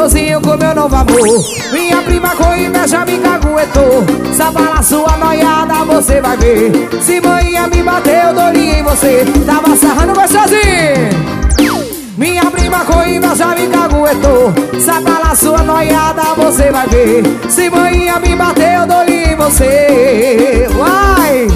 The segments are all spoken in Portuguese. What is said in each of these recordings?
gostosinho com meu novo amor. Minha prima com inveja me caguetou. Sabala sua noiada, você vai ver. Se manhã me bateu, dou-lhe em você. Tava sarrando gostosinho. Minha prima com inveja me caguetou. Sabala sua noiada, você vai ver. Se manhã me bateu, dou-lhe em você. Vai!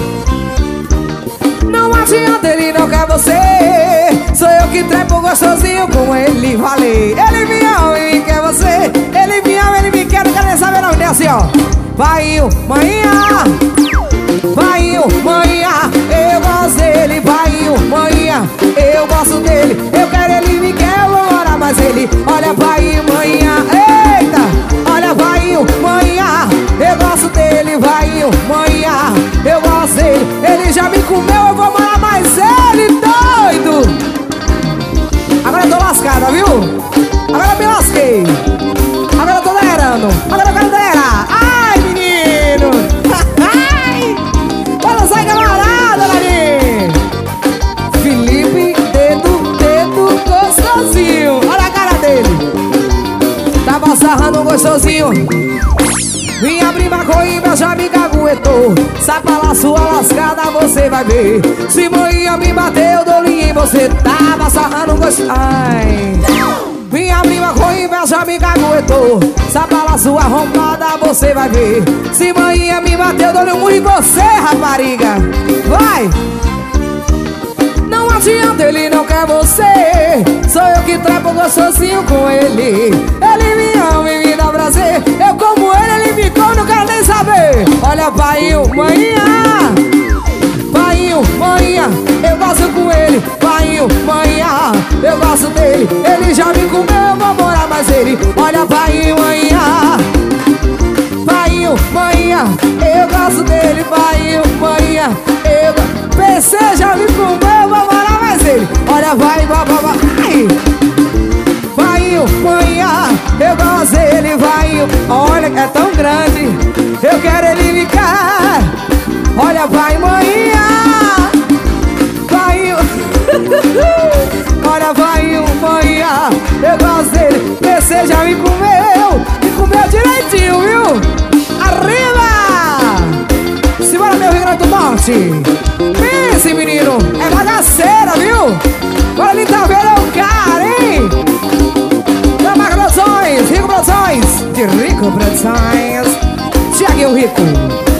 Não adianta, ele não quer você. Sou eu que trepo gostosinho com ele, falei. Ele me ama e me quer você. Ele me ama, ele me quer, não quero nem saber não. É assim, ó. Vai, manhã. Vai, manhã. Eu gosto dele. Vai, manhã. Eu gosto dele. Eu quero ele, me quer, eu vou morar mais ele. Olha, vai, manhã. Eita. Olha, vai, manhã. Eu gosto dele. Vai, manhã. Eu gosto dele. Ele já me comeu, eu vou morar mais ele, doido. Agora eu tô lascada, viu? Agora eu me lasquei. Agora eu tô lerando. Agora eu quero lerar. Ai, menino. Ai. Olha, sai camarada, Larinho. Felipe, dedo gostosinho. Olha a cara dele. Tava sarrando gostosinho. Minha prima com inveja me caguetou. Sabala sua lascada, você vai ver. Se manhã me bateu, dou-lhe em você. Tava sarrando gostoso. Ai. Minha prima com inveja me caguetou. Sabala sua arrombada, você vai ver. Se manhã me bateu, dou-lhe um em você, rapariga. Vai! Não adianta, ele não quer você. Sou eu que trepo gostosinho com ele. Ele me ama e me dá prazer. Eu como ele me come, não quero nem saber. Olha, pai, manhã. Pai, manhã. Eu gosto com ele. Pai, manhã. Eu gosto dele. Ele já me comeu, eu vou morar mais ele. Olha, pai, manhã. Pai, manhã. Eu gosto dele. Pai, manhã. PC já me comeu, vou morar mais ele. Olha, vai, vai. Vai, manhã. Eu gosto dele, vai. Olha, é tão grande. Eu quero ele ficar. Olha, vai, manhã. Vai. Olha, vai, manhã. Eu gosto dele. PC já me comeu direitinho, viu? Arriba! Simbora, meu Rio Grande do Norte. Esse menino é bagaceira, viu? Agora ele tá vendo, é o cara, hein? Da Marca Produções, Rico Produções. De Rico Produções. Tiaguinho Rico.